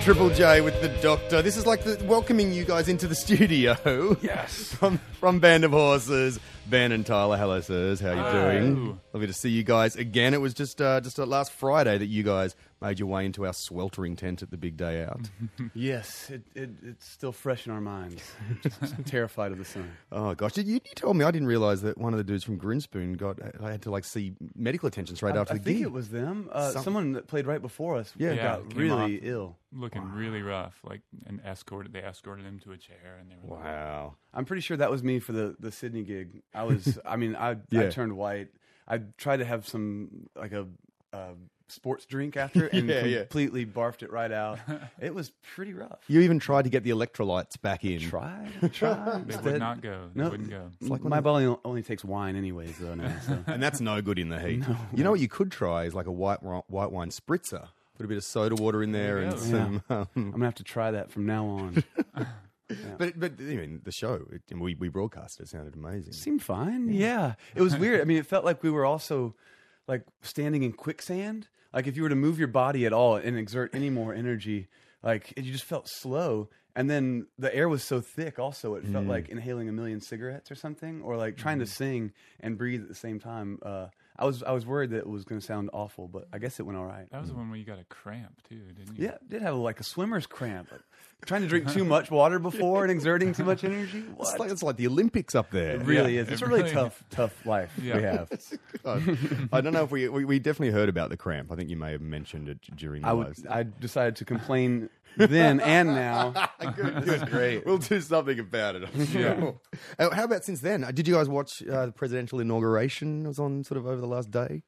Triple J with the Doctor. This is like welcoming you guys into the studio. Yes. From Band of Horses. Ben and Tyler, hello, sirs. How you doing? Hello. Lovely to see you guys again. It was just last Friday that you guys made your way into our sweltering tent at the big day out. Yes, it's still fresh in our minds. Just terrified of the sun. Oh gosh, you told me, I didn't realise that one of the dudes from Grinspoon I had to see medical attention straight after the I think gig. it was them. Someone that played right before us got came really off ill. Looking really rough, they escorted him to a chair, and they were Wow. I'm pretty sure that was me for the Sydney gig. I turned white. I tried to have some a sports drink after and completely barfed it right out. It was pretty rough. You even tried to get the electrolytes back in. Tried. They would not go. They wouldn't go. It's like my body only takes wine anyways, though. Now, so. And that's no good in the heat. No. You know what you could try is like a white wine spritzer. Put a bit of soda water in there and some. I'm gonna have to try that from now on. But I mean, the show we broadcast it sounded amazing. Seemed fine. Yeah, it was weird. I mean, it felt like we were also standing in quicksand. Like if you were to move your body at all and exert any more energy, you just felt slow. And then the air was so thick. Also, it felt like inhaling a million cigarettes or something, or trying to sing and breathe at the same time. I was worried that it was going to sound awful, but I guess it went all right. That was the one where you got a cramp too, didn't you? Yeah, did have a swimmer's cramp. Trying to drink too much water before and exerting too much energy. What? It's like the Olympics up there. It really is. It's a really tough life we have. I don't know if we definitely heard about the cramp. I think you may have mentioned it during the live. I decided to complain then and now. Good. This is great. We'll do something about it, I'm sure. How about since then? Did you guys watch the presidential inauguration? It was on sort of over the last day.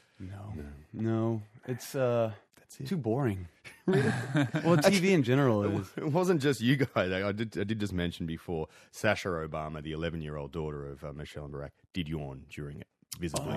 No. It's too boring. Really? Well, TV in general is. It wasn't just you guys. I did just mention before, Sasha Obama, the 11-year-old daughter of Michelle and Barack, did yawn during it, visibly.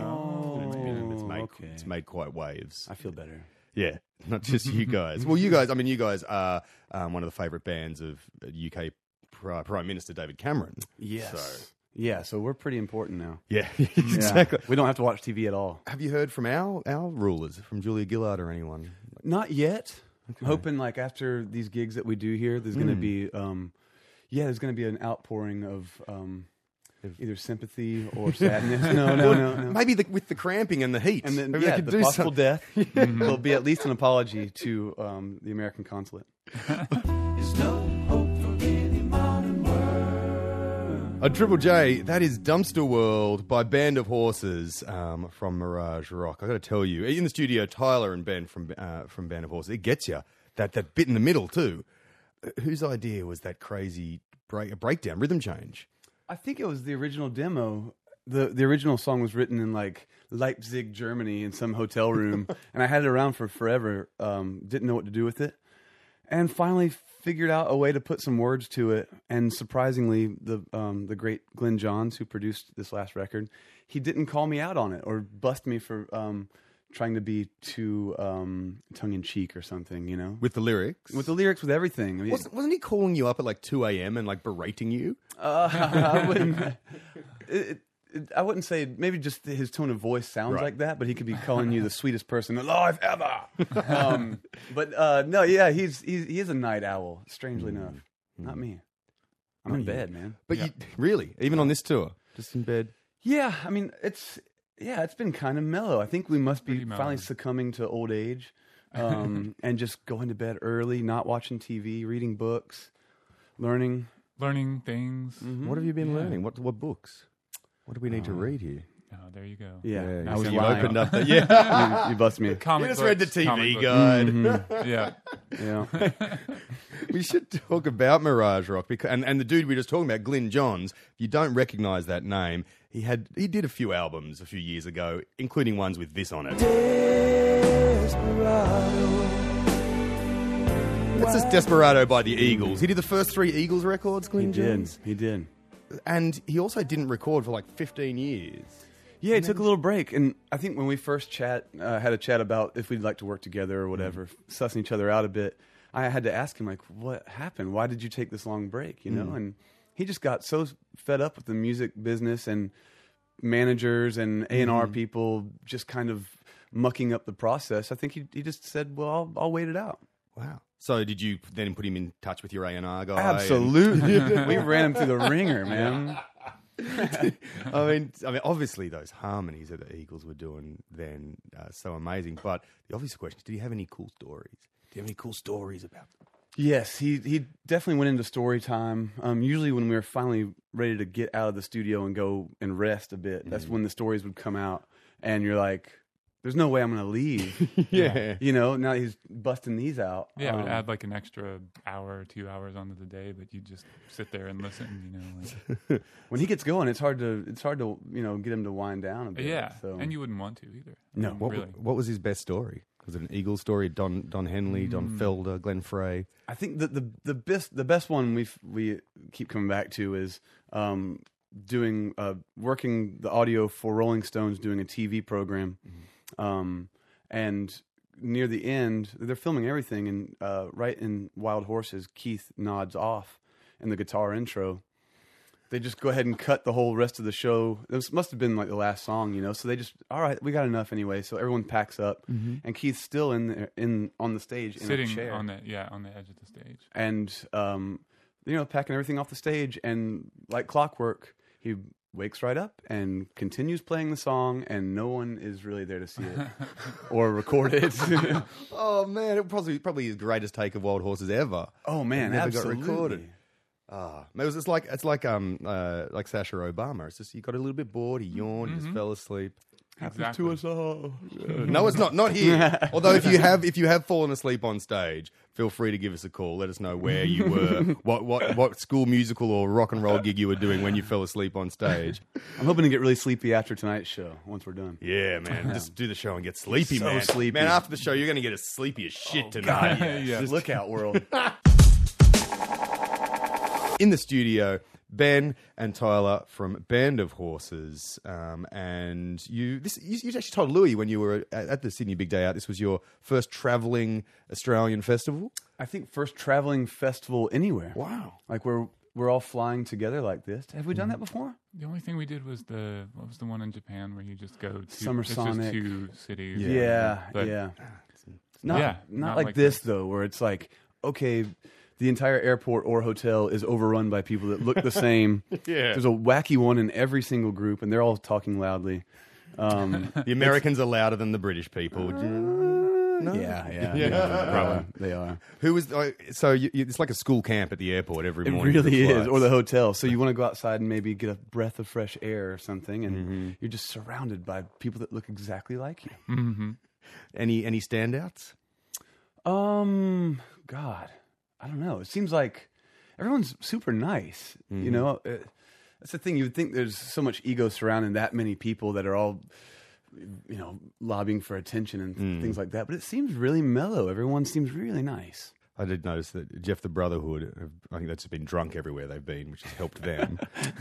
It's made quite waves. I feel better. Yeah, not just you guys. Well, you guys are one of the favourite bands of UK Prime Minister David Cameron. Yes. So we're pretty important now. Yeah, exactly. Yeah. We don't have to watch TV at all. Have you heard from our rulers, from Julia Gillard or anyone? Not yet. Okay. I'm hoping after these gigs that we do here, there's going to be there's going to be an outpouring of either sympathy or sadness. No. Maybe with the cramping and the heat. And then, maybe they could the do possible something. death. There'll be at least an apology to the American consulate. There's no hope for any modern world. A Triple J, that is Dumpster World by Band of Horses from Mirage Rock. I got to tell you, in the studio, Tyler and Ben from Band of Horses, it gets you. That bit in the middle too. Whose idea was that crazy breakdown, rhythm change? I think it was the original demo. The original song was written in Leipzig, Germany, in some hotel room, and I had it around for forever. Didn't know what to do with it, and finally figured out a way to put some words to it. And surprisingly, the great Glenn Johns, who produced this last record, he didn't call me out on it or bust me for trying to be too tongue-in-cheek or something, you know? With the lyrics? With the lyrics, with everything. I mean, wasn't he calling you up at 2 a.m. and berating you? I wouldn't say, maybe just his tone of voice sounds like that, but he could be calling you the sweetest person alive ever. He is a night owl, strangely enough. Not me. I'm in bed, man. But you, really? Even on this tour? Just in bed? Yeah, I mean, it's been kind of mellow. I think we must be Pretty finally mellow. succumbing to old age and just going to bed early, not watching TV, reading books, learning things. Mm-hmm. What have you been learning? What books? What do we need to read here? Oh, there you go. Yeah, I you was see, you lying. opened up the, yeah. You bust me. Comic You just read the books, comic TV books. guide. Yeah. Yeah. We should talk about Mirage Rock because, and the dude we were just talking about, Glenn Johns. If you don't recognise that name, he did a few albums a few years ago, including ones with this on it. That's just Desperado by the Eagles. He did the first 3 Eagles records, Glenn Johns. He did. And he also didn't record for 15 years. Yeah, he took a little break, and I think when we first had a chat about if we'd like to work together or whatever, sussing each other out a bit, I had to ask him, what happened? Why did you take this long break, you know? And he just got so fed up with the music business and managers and A&R people just kind of mucking up the process. I think he just said, well, I'll wait it out. Wow. So did you then put him in touch with your A&R guy? Absolutely. We ran him through the ringer, man. I mean, obviously those harmonies that the Eagles were doing then are so amazing. But the obvious question is, did he have any cool stories? Do you have any cool stories about them? Yes, he definitely went into story time. Usually when we were finally ready to get out of the studio and go and rest a bit, that's when the stories would come out. And you're like, there's no way I'm going to leave. Yeah. You know, now he's busting these out. Yeah, it would add like an extra hour or 2 hours onto the day, but you just sit there and listen. You know, like, when he gets going, it's hard to get him to wind down a bit. yeah, So. and you wouldn't want to either. No. I mean, What, really. what was his best story? Was it an Eagle story? Don Henley, Don Felder, Glenn Frey? I think that the best one we keep coming back to is doing working the audio for Rolling Stones, doing a TV program, and near the end they're filming everything, and right in Wild Horses, Keith nods off in the guitar intro. They just go ahead and cut the whole rest of the show. This must have been like the last song, you know. So they just, all right, we got enough anyway. So everyone packs up, and Keith's still on the stage in Sitting a chair, on the edge of the stage. and packing everything off the stage. And like clockwork, he wakes right up and continues playing the song, and no one is really there to see it or record it. Oh man, it was probably his greatest take of Wild Horses ever. Oh man, It never absolutely. got recorded. It's like Sasha Obama. It's just he got a little bit bored. He yawned. He just fell asleep. Exactly. To us all. No, it's not here. Although if you have fallen asleep on stage, feel free to give us a call. Let us know where you were, what school musical or rock and roll gig you were doing when you fell asleep on stage. I'm hoping to get really sleepy after tonight's show once we're done. Yeah, man. Just do the show and get sleepy, So man. sleepy. Man, after the show, you're going to get as sleepy as shit tonight. Yeah. Look out, world. In the studio, Ben and Tyler from Band of Horses, and you actually told Louis when you were at the Sydney Big Day Out, this was your first travelling Australian festival. I think first traveling festival anywhere. Wow. Like we're all flying together like this. Have we done that before? The only thing we did was the one in Japan where you just go to Summer it's Sonic. just 2 cities. Yeah. But Not like this though, where it's like, okay, the entire airport or hotel is overrun by people that look the same. Yeah. There's a wacky one in every single group, and they're all talking loudly. The Americans are louder than the British people. No? Yeah, probably they are. Who was it's like a school camp at the airport every It morning. really for the is, or flights. the hotel. So you want to go outside and maybe get a breath of fresh air or something, and you're just surrounded by people that look exactly like you. Mm-hmm. Any standouts? God, I don't know. It seems like everyone's super nice. You know, that's the thing. You would think there's so much ego surrounding that many people that are all, you know, lobbying for attention and things like that. But it seems really mellow. Everyone seems really nice. I did notice that Jeff the Brotherhood, I think that's been drunk everywhere they've been, which has helped them.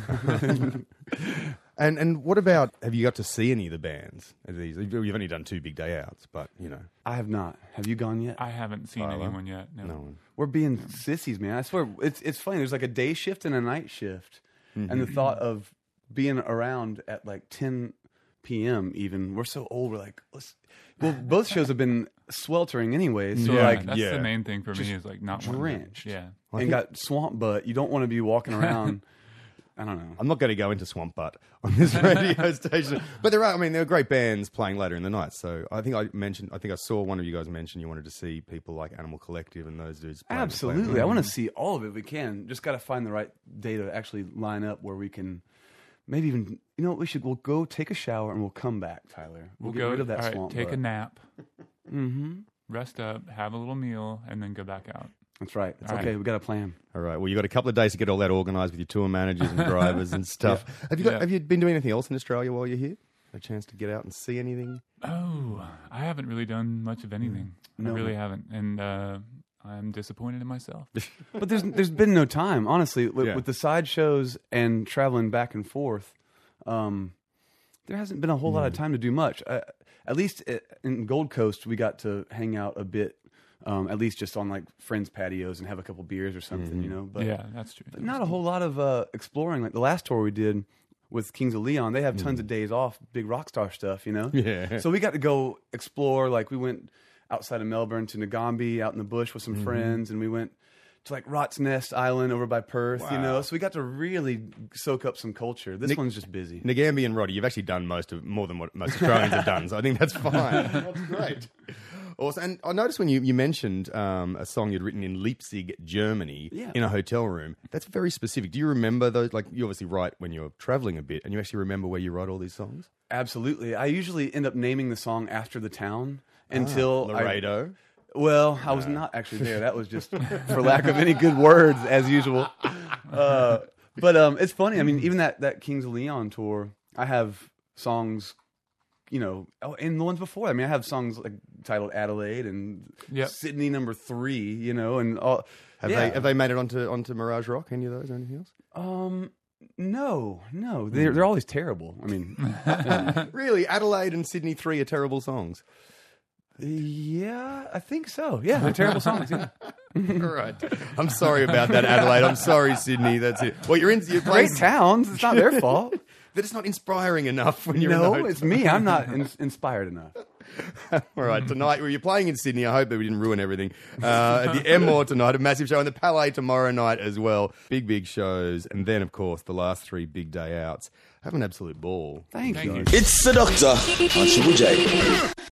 And what about, have you got to see any of the bands? You've only done 2 Big Day Outs, but, you know. I have not. Have you gone yet? I haven't seen Tyler? anyone yet. No. We're being sissies, man. I swear, it's funny. There's like a day shift and a night shift, and the thought of being around at like 10 p.m. even. We're so old. We're like, both shows have been sweltering anyway. So Yeah, like, that's yeah. the main thing for me is like not wanting to- drenched. Yeah. and got swamp butt. You don't want to be walking around. I don't know. I'm not going to go into Swamp Butt on this radio station. But there are great bands playing later in the night. So I think I saw one of you guys mention you wanted to see people like Animal Collective and those dudes. Absolutely. I want to see all of it if we can. Just got to find the right day to actually line up where we can maybe even, you know what we should, we'll go take a shower and we'll come back, Tyler. We'll get go rid of that all right, swamp take butt. a nap, Mm-hmm. rest up, have a little meal, and then go back out. That's right. It's All okay. right. We got a plan. All right. Well, you got a couple of days to get all that organised with your tour managers and drivers and stuff. Yeah. Have you been doing anything else in Australia while you're here? A chance to get out and see anything? Oh, I haven't really done much of anything. No. I really haven't, and I'm disappointed in myself. But there's been no time, honestly, with, Yeah. with the side shows and traveling back and forth. There hasn't been a whole lot of time to do much. At least in Gold Coast, we got to hang out a bit. At least just on like friends' patios and have a couple beers or something, you know. But, Yeah, that's true. but not a whole lot of exploring. Like the last tour we did with Kings of Leon, they have tons of days off, big rock star stuff, you know. Yeah. So we got to go explore. Like we went outside of Melbourne to Nagambie out in the bush with some friends, and we went to like Rot's Nest Island over by Perth, you know. So we got to really soak up some culture. This one's just busy. Nagambie and Roddy, you've actually done more than what most Australians have done, so I think that's fine. That's great. Also, and I noticed when you mentioned a song you'd written in Leipzig, Germany, in a hotel room. That's very specific. Do you remember those? Like, you obviously write when you're traveling a bit, and you actually remember where you write all these songs? Absolutely. I usually end up naming the song after the town until Laredo. Well, I was not actually there. That was just for lack of any good words, as usual. But it's funny. I mean, even that Kings of Leon tour, I have songs, you know, and the ones before. I mean, I have songs like titled Adelaide and Sydney number 3, you know, and all. Have they made it onto Mirage Rock? Any of those or anything else? No. They're always terrible. I mean, Really, Adelaide and Sydney 3 are terrible songs. yeah, I think so. Yeah, they're terrible songs. Yeah. All right. I'm sorry about that, Adelaide. I'm sorry, Sydney. That's it. Well, you're playing Great towns. It's not their fault. They're just not inspiring enough when you're in the No, hotel. it's me. I'm not inspired enough. All right, tonight, well, you're playing in Sydney. I hope that we didn't ruin everything. At the Enmore tonight, a massive show, and the Palais tomorrow night as well. Big shows. And then, of course, the last 3 big day outs. Have an absolute ball. Thank you. It's the Doctor on Triple J.